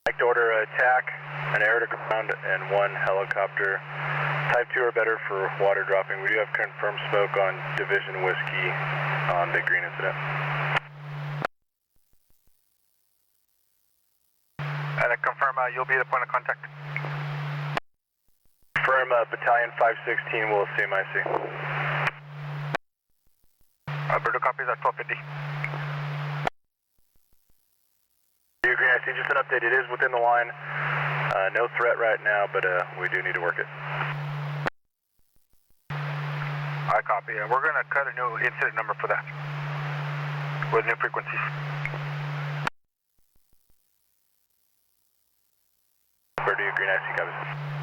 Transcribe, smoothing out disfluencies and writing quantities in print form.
Like to order attack, an air to ground, and 1 helicopter. Type 2 or better for water dropping. We do have confirmed smoke on Division Whiskey on Big Green incident. And I confirm you'll be the point of contact. Confirm Battalion 516 will CMIC. Alberto copies at 1250. Green IC, just an update. It is within the line. No threat right now, but we do need to work it. I copy. We're going to cut a new incident number for that with new frequencies. Where do you Green IC copies?